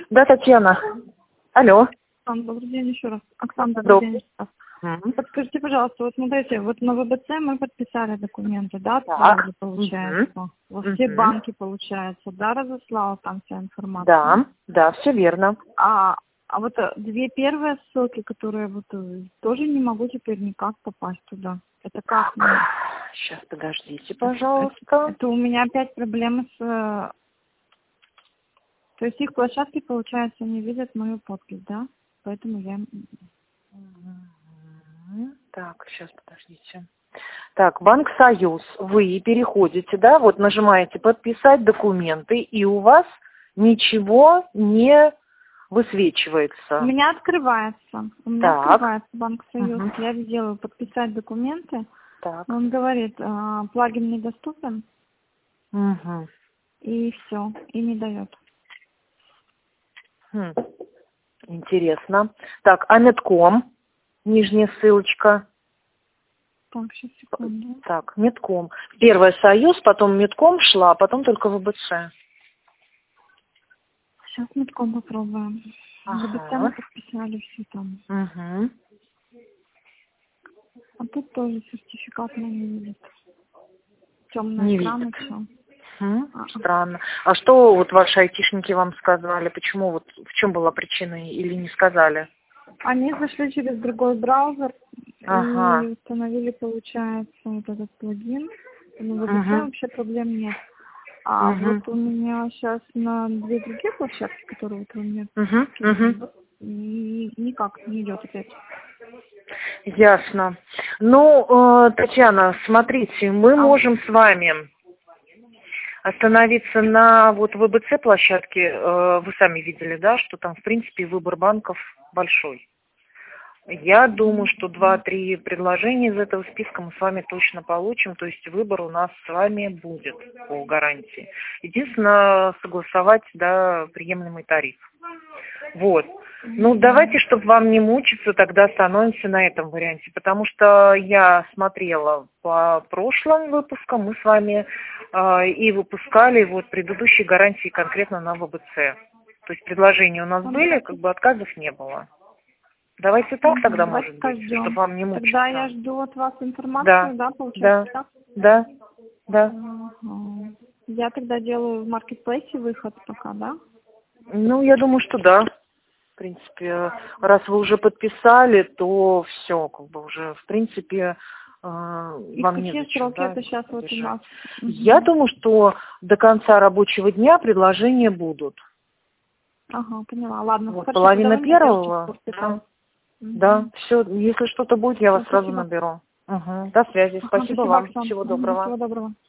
Да, Татьяна. Алло. Оксана, добрый день еще раз. Оксана, добрый Добрый. день еще раз. Подскажите, пожалуйста, вот смотрите, вот на ВБЦ мы подписали документы, да, Так. сразу получается. Во все банки получается, да, разослала там вся информация. Да, да, все верно. А вот две первые ссылки, которые вот тоже не могу теперь никак попасть туда. Это как? Сейчас, подождите, пожалуйста. Это у меня опять проблемы с... То есть их площадки, получается, не видят мою подпись, да? Поэтому я... Так, сейчас, подождите. Так, Банк Союз. Вы переходите, да, вот нажимаете «Подписать документы», и у вас ничего не высвечивается. У меня открывается. У меня открывается Банк Союз. Я делаю «Подписать документы». Так. Он говорит, плагин недоступен. И все, и не дает. Интересно. Так, Аметком, нижняя ссылочка. Так, сейчас, секунду. Так, Метком. Первая Союз, потом Метком шла, а потом только ВБЦ. Сейчас Метком попробуем. ВБЦ мы подписали все там. А тут тоже сертификат не видит. Темный экран еще. Странно. А что вот ваши айтишники вам сказали? Почему вот в чем была причина или не сказали? Они зашли через другой браузер и установили, получается, вот этот плагин. Ну, в ВБЦ вообще проблем нет. А вот у меня сейчас на две другие площадки, которые вот у меня никак не идет опять. Ясно. Ну, Татьяна, смотрите, мы можем с вами остановиться на вот ВБЦ площадке. Вы сами видели, да, что там, в принципе, выбор банков большой. Я думаю, что 2-3 предложения из этого списка мы с вами точно получим, то есть выбор у нас с вами будет по гарантии. Единственное, согласовать, да, приемлемый тариф. Вот. Ну, давайте, чтобы вам не мучиться, тогда остановимся на этом варианте, потому что я смотрела по прошлым выпускам, мы с вами и выпускали вот предыдущие гарантии конкретно на ВБЦ. То есть предложения у нас были, как бы отказов не было. Давайте так тогда, может быть, чтобы вам не мучиться. Тогда я жду от вас информацию, да, получается? Да. Я тогда делаю в маркетплейсе выход пока, да? Ну, я думаю, что да. В принципе, раз вы уже подписали, то все, как бы уже, в принципе, вам не зачем. Сроки это сейчас вот у нас? Я думаю, что до конца рабочего дня предложения будут. Ага, поняла. Ладно. Вот, половина первого. Да, все, если что-то будет, я вас сразу наберу. До связи. Спасибо вам. Всего доброго. Всего доброго.